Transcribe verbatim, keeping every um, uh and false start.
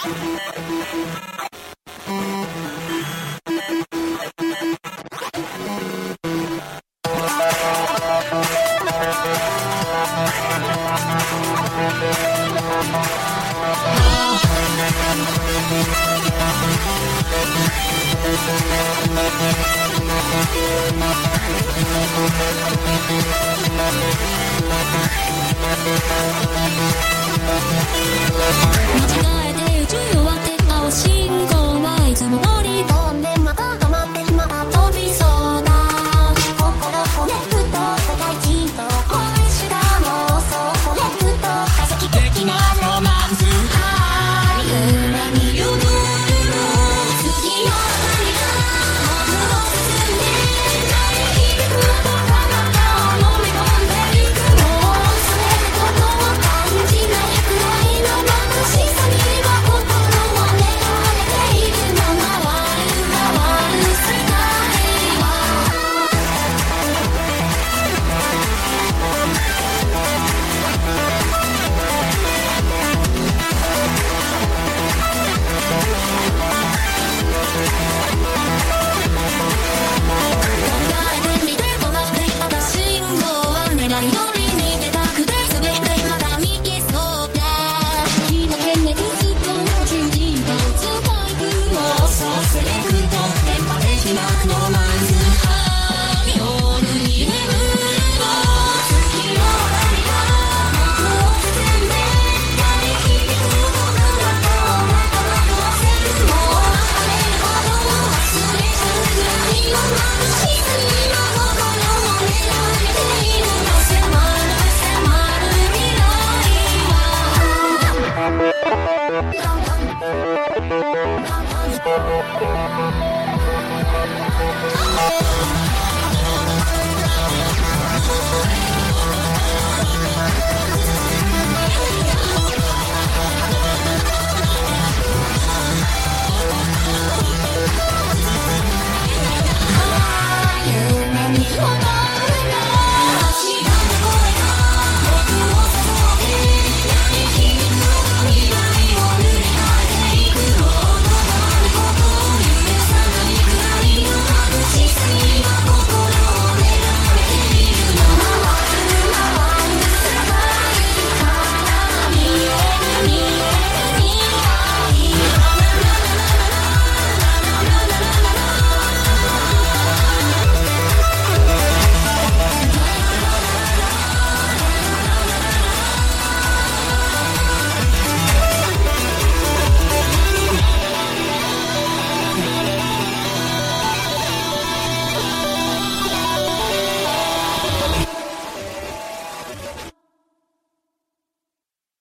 間違えて宇宙を割って青信号はいつも通り飛んでまた止まってまた飛びそうだ心骨ふと世界人と恋した妄想骨ふと化石的なロマンス夢見るブルー次の何かもっと進んでない響く音が中を飲み込んでいくもうそれでことを感じないくらいの眩しさには心を狙われているの回る回る世界は考えてみて止まっていた信号は狙い通りに出たくて全てまだ見えそうだ火の点熱ずっと主人公使いく妄想セレクト電波的なロマンス夜に眠るの月の何か僕を包んで鳴り響く僕の中を中をせるもうあれほど忘れちゃうくらいの眩しさには心を狙われているの迫る迫る未来は